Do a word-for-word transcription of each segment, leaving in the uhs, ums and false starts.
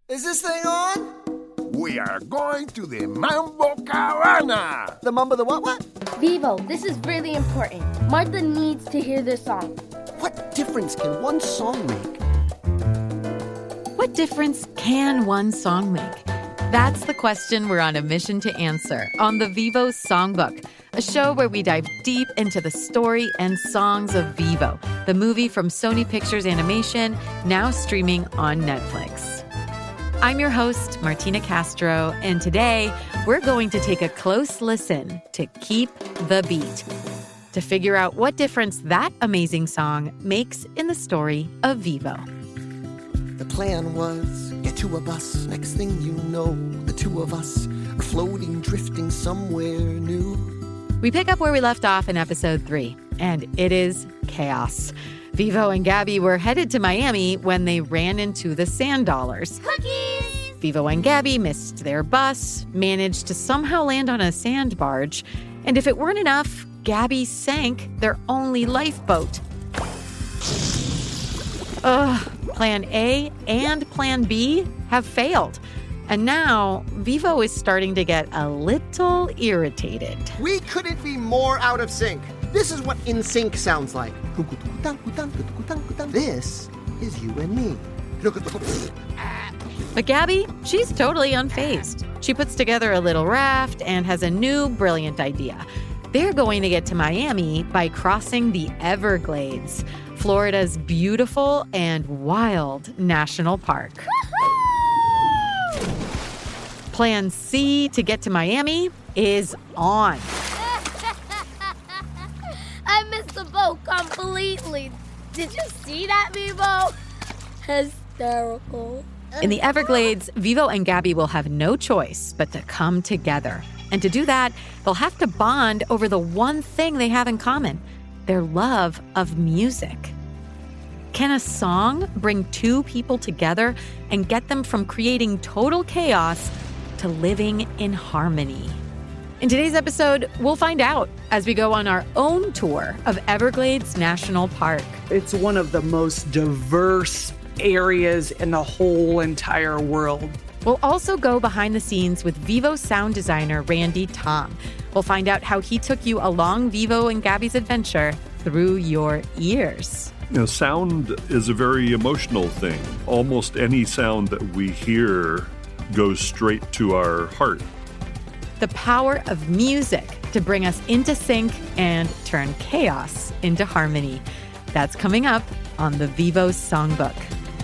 Is this thing on? We are going to the Mambo Cabana. The Mambo the what what? Vivo, this is really important. Martha needs to hear this song. What difference can one song make? What difference can one song make? That's the question we're on a mission to answer on the Vivo Songbook, a show where we dive deep into the story and songs of Vivo, the movie from Sony Pictures Animation, now streaming on Netflix. I'm your host, Martina Castro, and today we're going to take a close listen to Keep the Beat to figure out what difference that amazing song makes in the story of Vivo. The plan was get to a bus. Next thing you know, the two of us are floating, drifting somewhere new. We pick up where we left off in episode three, and it is chaos. Vivo and Gabby were headed to Miami when they ran into the Sand Dollars. Cookies! Vivo and Gabby missed their bus, managed to somehow land on a sand barge, and if it weren't enough, Gabby sank their only lifeboat. Ugh. Plan A and Plan B have failed. And now, Vivo is starting to get a little irritated. We couldn't be more out of sync. This is what in sync sounds like. This is you and me. But Gabby, she's totally unfazed. She puts together a little raft and has a new brilliant idea. They're going to get to Miami by crossing the Everglades, Florida's beautiful and wild national park. Plan C to get to Miami is on. I missed the boat completely. Did you see that, Vivo? Hysterical. In the Everglades, Vivo and Gabby will have no choice but to come together. And to do that, they'll have to bond over the one thing they have in common, their love of music. Can a song bring two people together and get them from creating total chaos to living in harmony? In today's episode, we'll find out as we go on our own tour of Everglades National Park. It's one of the most diverse areas in the whole entire world. We'll also go behind the scenes with Vivo sound designer Randy Tom. We'll find out how he took you along Vivo and Gabby's adventure through your ears. You know, sound is a very emotional thing. Almost any sound that we hear goes straight to our heart. The power of music to bring us into sync and turn chaos into harmony. That's coming up on the Vivo Songbook.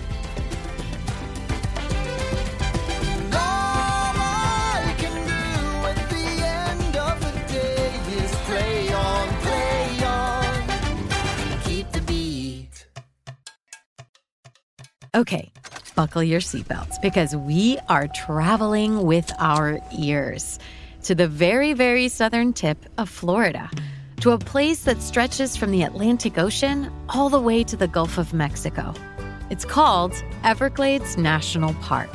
Okay, buckle your seatbelts because we are traveling with our ears to the very, very southern tip of Florida, to a place that stretches from the Atlantic Ocean all the way to the Gulf of Mexico. It's called Everglades National Park.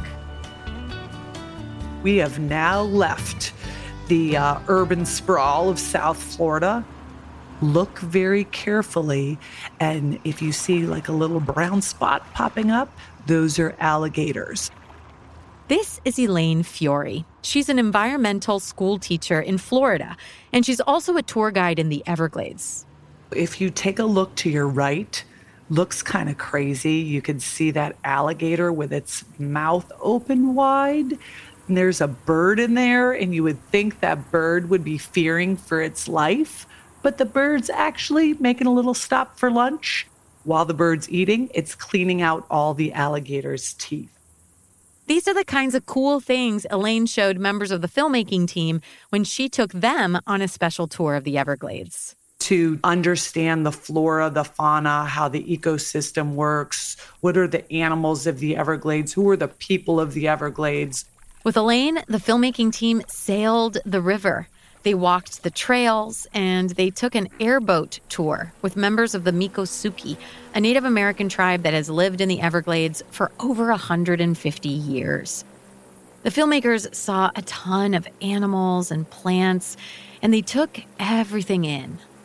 We have now left the uh, urban sprawl of South Florida. Look very carefully, and if you see like a little brown spot popping up, those are alligators. This is Elaine Fiore. She's an environmental school teacher in Florida, and she's also a tour guide in the Everglades. If you take a look to your right, looks kind of crazy. You can see that alligator with its mouth open wide. And there's a bird in there, and you would think that bird would be fearing for its life. But the bird's actually making a little stop for lunch. While the bird's eating, it's cleaning out all the alligator's teeth. These are the kinds of cool things Elaine showed members of the filmmaking team when she took them on a special tour of the Everglades. To understand the flora, the fauna, how the ecosystem works, what are the animals of the Everglades, who are the people of the Everglades. With Elaine, the filmmaking team sailed the river. They walked the trails, and they took an airboat tour with members of the Miccosukee, a Native American tribe that has lived in the Everglades for over one hundred fifty years. The filmmakers saw a ton of animals and plants, and they took everything in.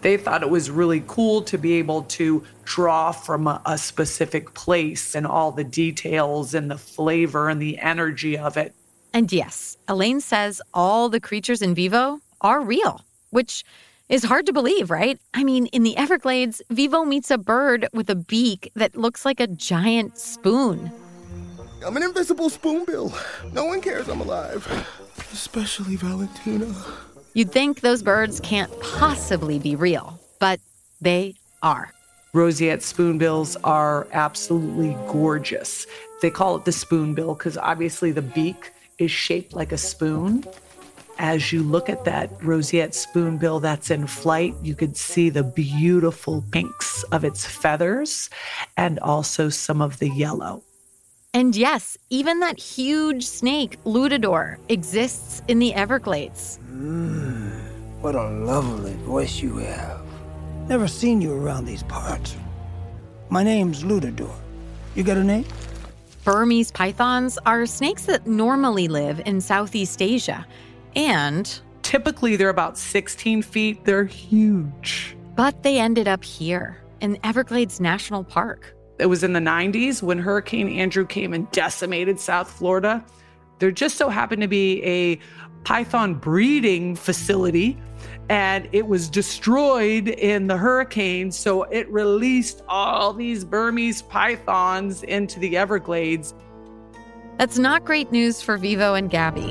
They thought it was really cool to be able to draw from a, a specific place and all the details and the flavor and the energy of it. And yes, Elaine says all the creatures in Vivo are real, which is hard to believe, right? I mean, in the Everglades, Vivo meets a bird with a beak that looks like a giant spoon. I'm an invisible spoonbill. No one cares I'm alive. Especially Valentina. You'd think those birds can't possibly be real, but they are. Roseate spoonbills are absolutely gorgeous. They call it the spoonbill because obviously the beak is shaped like a spoon. As you look at that roseate spoonbill that's in flight, you could see the beautiful pinks of its feathers and also some of the yellow. And yes, even that huge snake, Lutador, exists in the Everglades. Mmm, what a lovely voice you have. Never seen you around these parts. My name's Lutador. You got a name? Burmese pythons are snakes that normally live in Southeast Asia. And typically they're about sixteen feet. They're huge. But they ended up here in Everglades National Park. It was in the nineties when Hurricane Andrew came and decimated South Florida. There just so happened to be a python breeding facility, and it was destroyed in the hurricane. So it released all these Burmese pythons into the Everglades. That's not great news for Vivo and Gabby.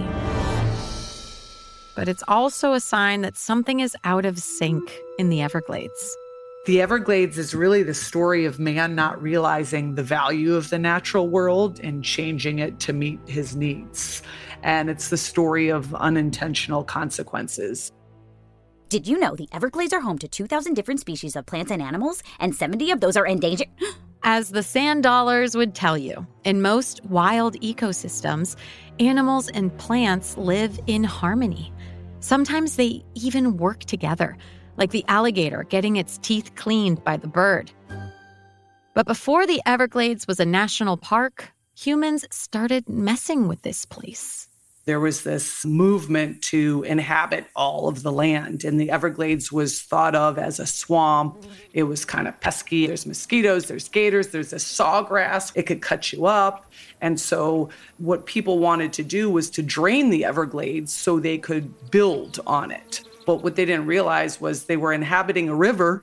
But it's also a sign that something is out of sync in the Everglades. The Everglades is really the story of man not realizing the value of the natural world and changing it to meet his needs. And it's the story of unintentional consequences. Did you know the Everglades are home to two thousand different species of plants and animals, and seventy of those are endangered? As the sand dollars would tell you, in most wild ecosystems, animals and plants live in harmony. Sometimes they even work together, like the alligator getting its teeth cleaned by the bird. But before the Everglades was a national park, humans started messing with this place. There was this movement to inhabit all of the land, and the Everglades was thought of as a swamp. It was kind of pesky. There's mosquitoes, there's gators, there's a sawgrass. It could cut you up. And so what people wanted to do was to drain the Everglades so they could build on it. But what they didn't realize was they were inhabiting a river.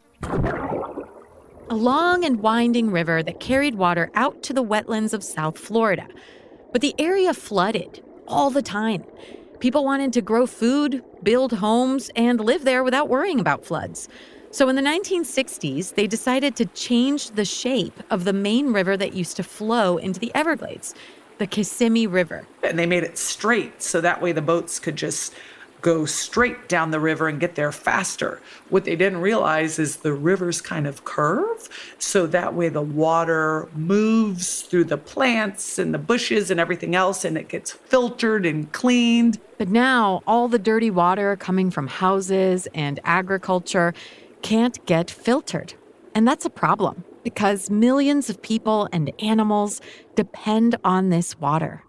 A long and winding river that carried water out to the wetlands of South Florida. But the area flooded all the time. People wanted to grow food, build homes, and live there without worrying about floods. So in the nineteen sixties, they decided to change the shape of the main river that used to flow into the Everglades, the Kissimmee River. And they made it straight, so that way the boats could just go straight down the river and get there faster. What they didn't realize is the rivers kind of curve, so that way the water moves through the plants and the bushes and everything else, and it gets filtered and cleaned. But now all the dirty water coming from houses and agriculture can't get filtered. And that's a problem because millions of people and animals depend on this water.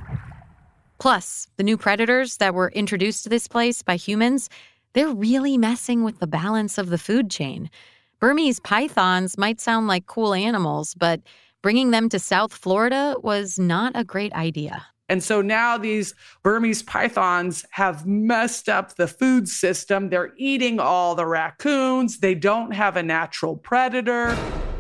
Plus, the new predators that were introduced to this place by humans, they're really messing with the balance of the food chain. Burmese pythons might sound like cool animals, but bringing them to South Florida was not a great idea. And so now these Burmese pythons have messed up the food system. They're eating all the raccoons. They don't have a natural predator.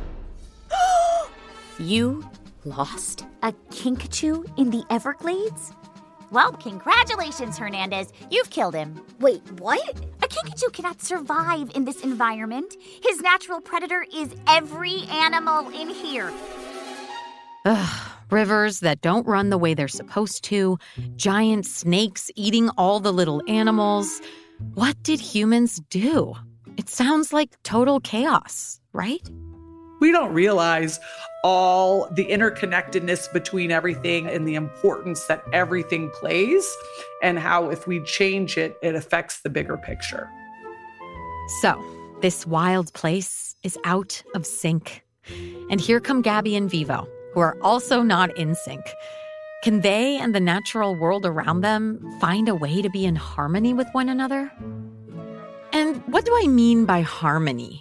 You lost a kinkajou in the Everglades? Well, congratulations, Hernandez. You've killed him. Wait, what? A kinkajou cannot survive in this environment. His natural predator is every animal in here. Ugh, rivers that don't run the way they're supposed to, giant snakes eating all the little animals. What did humans do? It sounds like total chaos, right? We don't realize all the interconnectedness between everything and the importance that everything plays, and how if we change it, it affects the bigger picture. So, this wild place is out of sync. And here come Gabby and Vivo, who are also not in sync. Can they and the natural world around them find a way to be in harmony with one another? And what do I mean by harmony?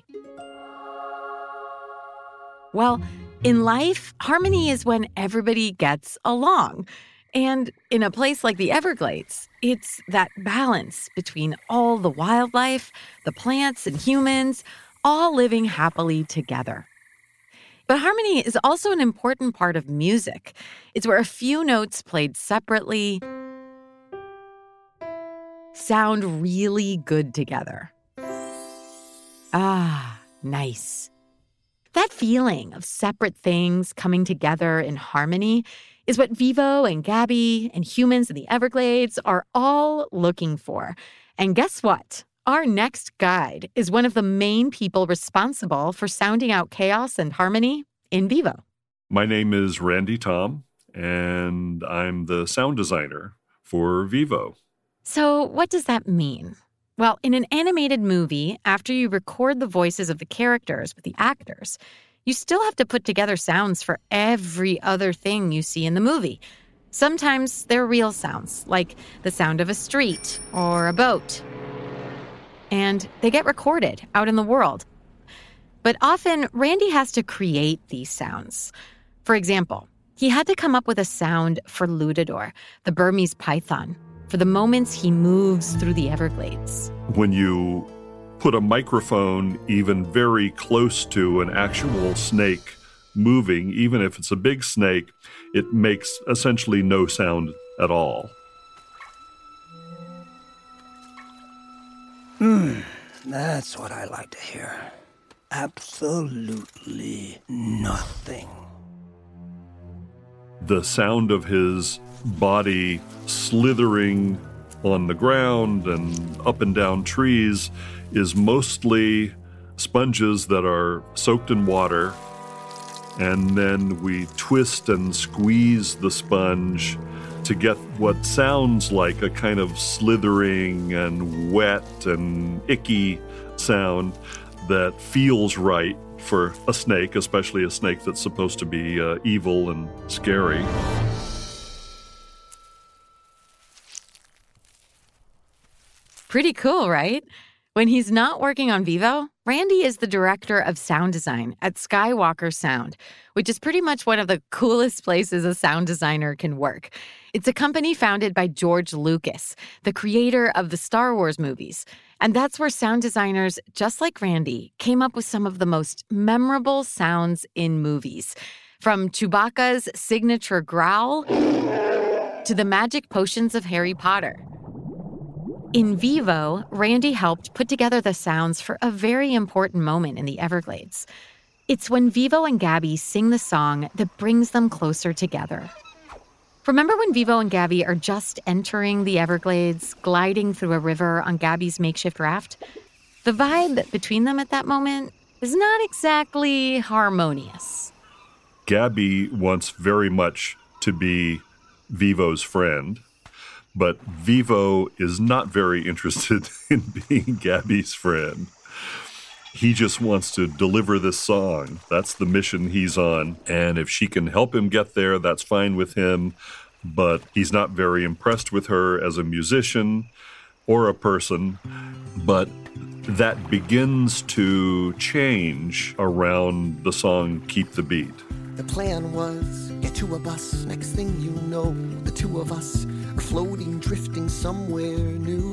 Well, in life, harmony is when everybody gets along. And in a place like the Everglades, it's that balance between all the wildlife, the plants and humans, all living happily together. But harmony is also an important part of music. It's where a few notes played separately sound really good together. Ah, nice. That feeling of separate things coming together in harmony is what Vivo and Gabby and humans in the Everglades are all looking for. And guess what? Our next guide is one of the main people responsible for sounding out chaos and harmony in Vivo. My name is Randy Tom, and I'm the sound designer for Vivo. So what does that mean? Well, in an animated movie, after you record the voices of the characters with the actors, you still have to put together sounds for every other thing you see in the movie. Sometimes they're real sounds, like the sound of a street or a boat. And they get recorded out in the world. But often, Randy has to create these sounds. For example, he had to come up with a sound for Lutador, the Burmese python, for the moments he moves through the Everglades. When you put a microphone even very close to an actual snake moving, even if it's a big snake, it makes essentially no sound at all. Hmm, that's what I like to hear. Absolutely nothing. The sound of his body slithering on the ground and up and down trees is mostly sponges that are soaked in water, and then we twist and squeeze the sponge to get what sounds like a kind of slithering and wet and icky sound that feels right for a snake, especially a snake that's supposed to be uh, evil and scary. Pretty cool, right? When he's not working on Vivo, Randy is the director of sound design at Skywalker Sound, which is pretty much one of the coolest places a sound designer can work. It's a company founded by George Lucas, the creator of the Star Wars movies. And that's where sound designers, just like Randy, came up with some of the most memorable sounds in movies. From Chewbacca's signature growl to the magic potions of Harry Potter. In Vivo, Randy helped put together the sounds for a very important moment in the Everglades. It's when Vivo and Gabby sing the song that brings them closer together. Remember when Vivo and Gabby are just entering the Everglades, gliding through a river on Gabby's makeshift raft? The vibe between them at that moment is not exactly harmonious. Gabby wants very much to be Vivo's friend, but Vivo is not very interested in being Gabby's friend. He just wants to deliver this song. That's the mission he's on. And if she can help him get there, that's fine with him. But he's not very impressed with her as a musician or a person. But that begins to change around the song Keep the Beat. The plan was get to a bus. Next thing you know, the two of us are floating, drifting somewhere new.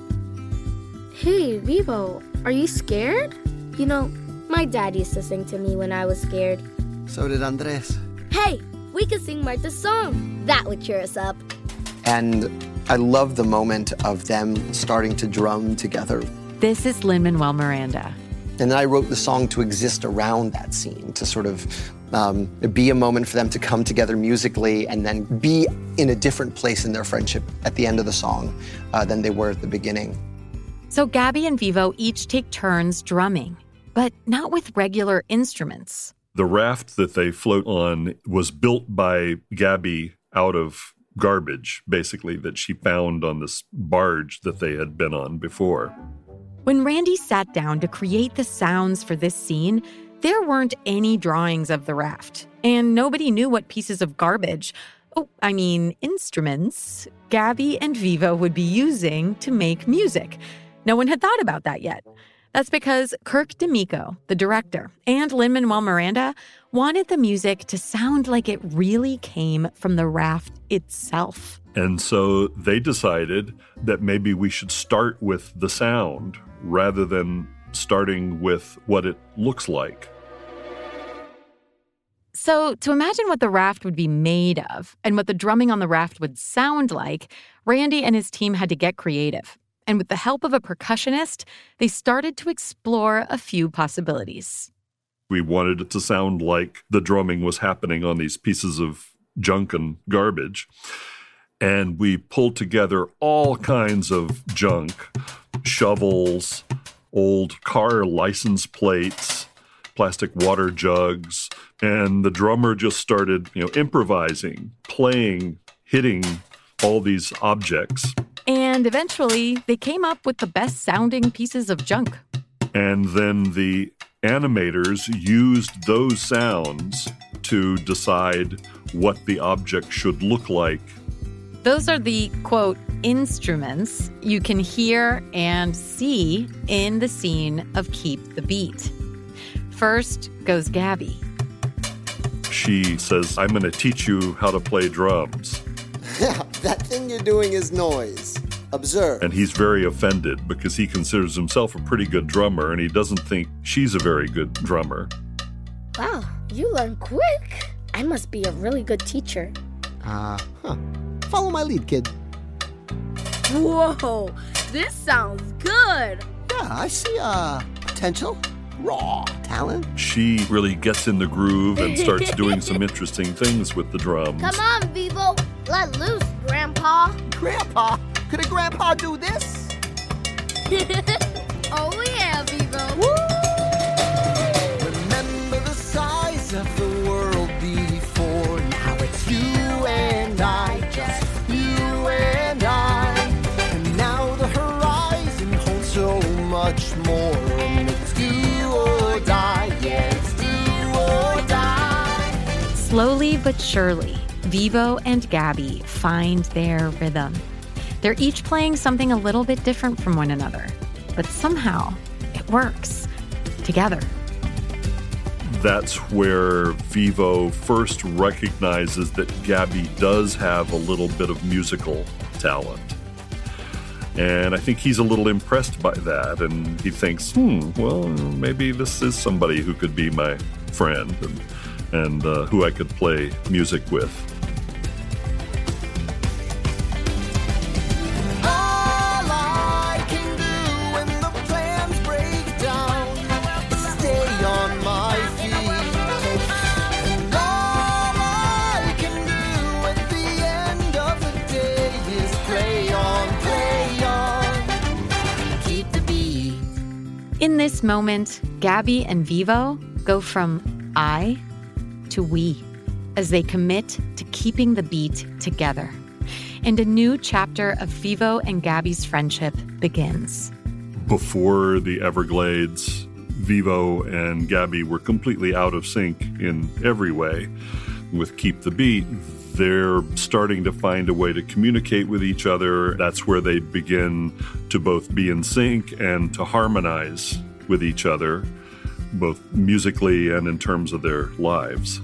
Hey, Vivo, are you scared? You know, my dad used to sing to me when I was scared. So did Andres. Hey, we could sing Martha's song. That would cheer us up. And I love the moment of them starting to drum together. This is Lin-Manuel Miranda. And then I wrote the song to exist around that scene, to sort of um, be a moment for them to come together musically and then be in a different place in their friendship at the end of the song uh, than they were at the beginning. So Gabby and Vivo each take turns drumming, but not with regular instruments. The raft that they float on was built by Gabby out of garbage, basically, that she found on this barge that they had been on before. When Randy sat down to create the sounds for this scene, there weren't any drawings of the raft, and nobody knew what pieces of garbage, oh, I mean instruments, Gabby and Vivo would be using to make music. No one had thought about that yet. That's because Kirk DeMicco, the director, and Lin-Manuel Miranda wanted the music to sound like it really came from the raft itself. And so they decided that maybe we should start with the sound rather than starting with what it looks like. So to imagine what the raft would be made of and what the drumming on the raft would sound like, Randy and his team had to get creative. And with the help of a percussionist, they started to explore a few possibilities. We wanted it to sound like the drumming was happening on these pieces of junk and garbage. And we pulled together all kinds of junk, shovels, old car license plates, plastic water jugs, and the drummer just started, you know, improvising, playing, hitting all these objects. And eventually, they came up with the best-sounding pieces of junk. And then the animators used those sounds to decide what the object should look like. Those are the, quote, instruments you can hear and see in the scene of Keep the Beat. First goes Gabby. She says, I'm going to teach you how to play drums. That thing you're doing is noise. Observe. And he's very offended because he considers himself a pretty good drummer and he doesn't think she's a very good drummer. Wow, you learn quick. I must be a really good teacher. Uh, huh. Follow my lead, kid. Whoa, this sounds good. Yeah, I see uh, potential. Raw talent. She really gets in the groove and starts doing some interesting things with the drums. Come on, Vivo. Let loose, Grandpa. Grandpa? Could a grandpa do this? Oh, yeah, Vivo. Woo! Remember the size of the world before. Now it's you and I, just you and I. And now the horizon holds so much more. And it's do or die, yeah, it's do or die. Slowly but surely, Vivo and Gabby find their rhythm. They're each playing something a little bit different from one another, but somehow it works together. That's where Vivo first recognizes that Gabby does have a little bit of musical talent. And I think he's a little impressed by that, and he thinks, hmm, well, maybe this is somebody who could be my friend and, and uh, who I could play music with. In this moment, Gabby and Vivo go from I to we as they commit to keeping the beat together. And a new chapter of Vivo and Gabby's friendship begins. Before the Everglades, Vivo and Gabby were completely out of sync in every way. With Keep the Beat, they're starting to find a way to communicate with each other. That's where they begin to both be in sync and to harmonize with each other, both musically and in terms of their lives.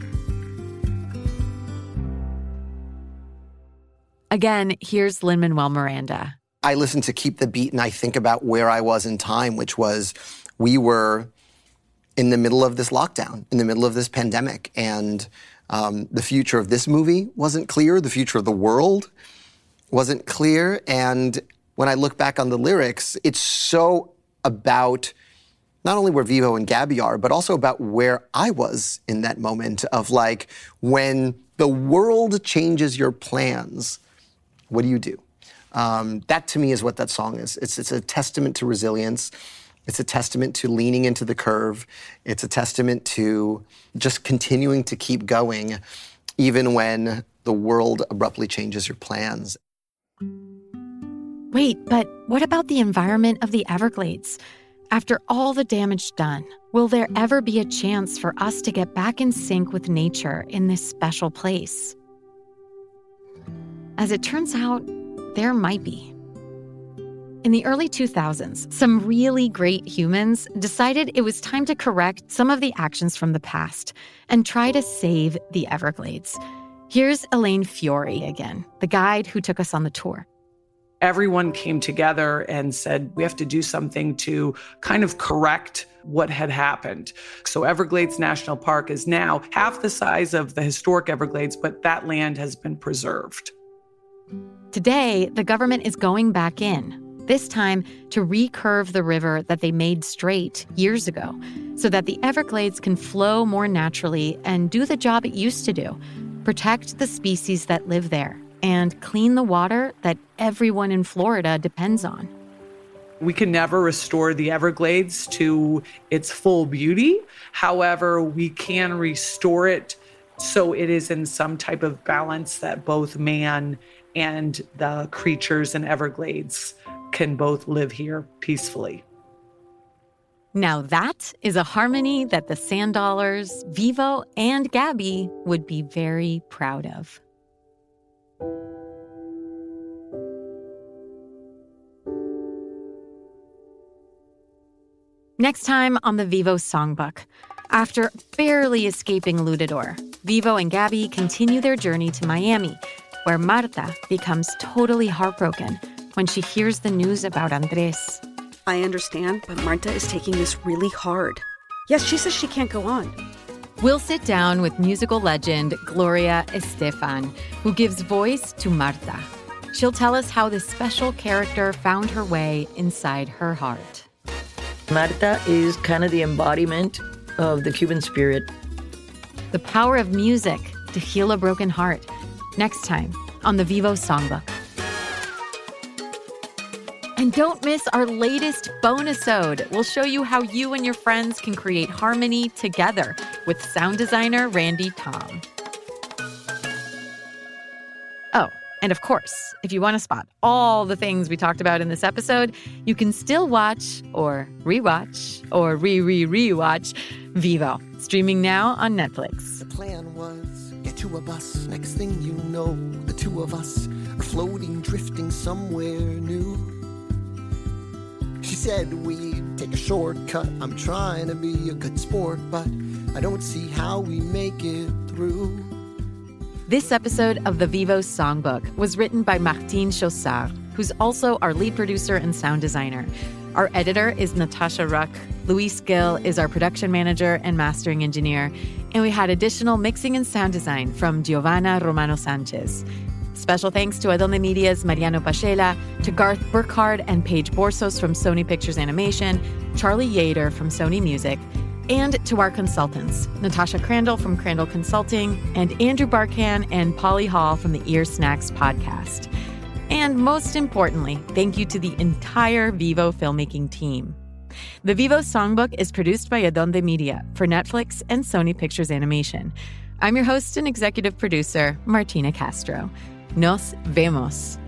Again, here's Lin-Manuel Miranda. I listen to Keep the Beat and I think about where I was in time, which was we were in the middle of this lockdown, in the middle of this pandemic, and Um, the future of this movie wasn't clear. The future of the world wasn't clear. And when I look back on the lyrics, it's so about not only where Vivo and Gabby are, but also about where I was in that moment of like, when the world changes your plans, what do you do? Um, that to me is what that song is. It's, it's a testament to resilience. It's a testament to leaning into the curve. It's a testament to just continuing to keep going, even when the world abruptly changes your plans. Wait, but what about the environment of the Everglades? After all the damage done, will there ever be a chance for us to get back in sync with nature in this special place? As it turns out, there might be. In the early two thousands, some really great humans decided it was time to correct some of the actions from the past and try to save the Everglades. Here's Elaine Fiore again, the guide who took us on the tour. Everyone came together and said, we have to do something to kind of correct what had happened. So Everglades National Park is now half the size of the historic Everglades, but that land has been preserved. Today, the government is going back in, this time to recurve the river that they made straight years ago so that the Everglades can flow more naturally and do the job it used to do, protect the species that live there and clean the water that everyone in Florida depends on. We can never restore the Everglades to its full beauty. However, we can restore it so it is in some type of balance that both man and the creatures in Everglades can both live here peacefully. Now that is a harmony that the Sandollars, Vivo, and Gabby would be very proud of. Next time on the Vivo Songbook. After barely escaping Ludador, Vivo and Gabby continue their journey to Miami, where Marta becomes totally heartbroken when she hears the news about Andres. I understand, but Marta is taking this really hard. Yes, she says she can't go on. We'll sit down with musical legend Gloria Estefan, who gives voice to Marta. She'll tell us how this special character found her way inside her heart. Marta is kind of the embodiment of the Cuban spirit. The power of music to heal a broken heart. Next time on the Vivo Songbook. And don't miss our latest bonus-ode. We'll show you how you and your friends can create harmony together with sound designer Randy Tom. Oh, and of course, if you want to spot all the things we talked about in this episode, you can still watch or rewatch or re-re-rewatch Vivo, streaming now on Netflix. The plan was get to a bus. Next thing you know, the two of us are floating, drifting somewhere new. She said we'd take a shortcut. I'm trying to be a good sport, but I don't see how we make it through. This episode of the Vivo Songbook was written by Martine Chaussard, who's also our lead producer and sound designer. Our editor is Natasha Ruck. Luis Gill is our production manager and mastering engineer. And we had additional mixing and sound design from Giovanna Romano Sanchez. Special thanks to Adonde Media's Mariano Pachela, to Garth Burkhard and Paige Borsos from Sony Pictures Animation, Charlie Yater from Sony Music, and to our consultants, Natasha Crandall from Crandall Consulting, and Andrew Barkan and Polly Hall from the Ear Snacks podcast. And most importantly, thank you to the entire Vivo filmmaking team. The Vivo Songbook is produced by Adonde Media for Netflix and Sony Pictures Animation. I'm your host and executive producer, Martina Castro. Nos vemos.